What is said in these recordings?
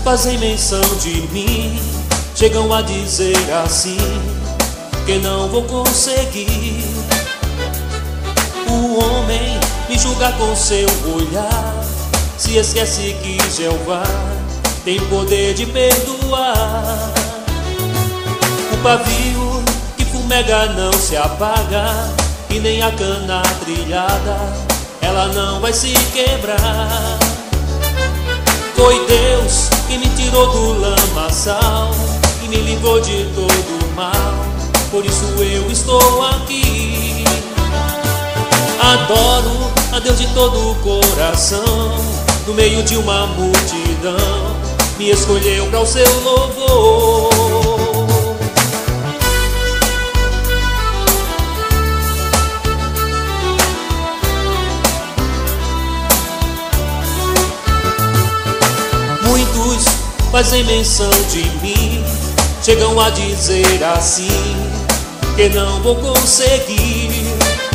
fazem menção de mim, chegam a dizer assim, que não vou conseguir. O homem me julga com seu olhar, se esquece que Jeová tem poder de perdoar. O pavio que fumega não se apaga, e nem a cana trilhada, ela não vai se quebrar. Foi Deus que me tirou do lamaçal e me livrou de todo mal, por isso eu estou aqui. Adoro a Deus de todo o coração, no meio de uma multidão, me escolheu para o seu louvor. Muitos fazem menção de mim, chegam a dizer assim, que não vou conseguir.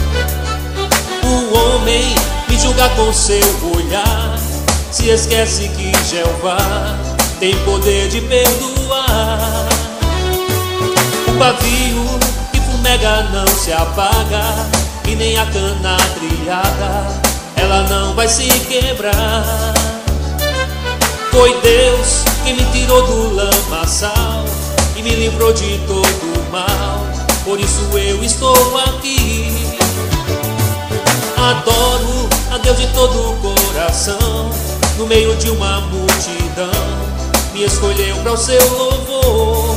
O homem me julga com seu olhar, se esquece que Jeová tem poder de perdoar. O pavio que fumega não se apaga, e nem a cana trilhada, ela não vai se quebrar. Foi Deus que me tirou do lamaçal e me livrou de todo o mal, por isso eu estou aqui. Adoro a Deus de todo o coração, no meio de uma multidão, me escolheu para o seu louvor.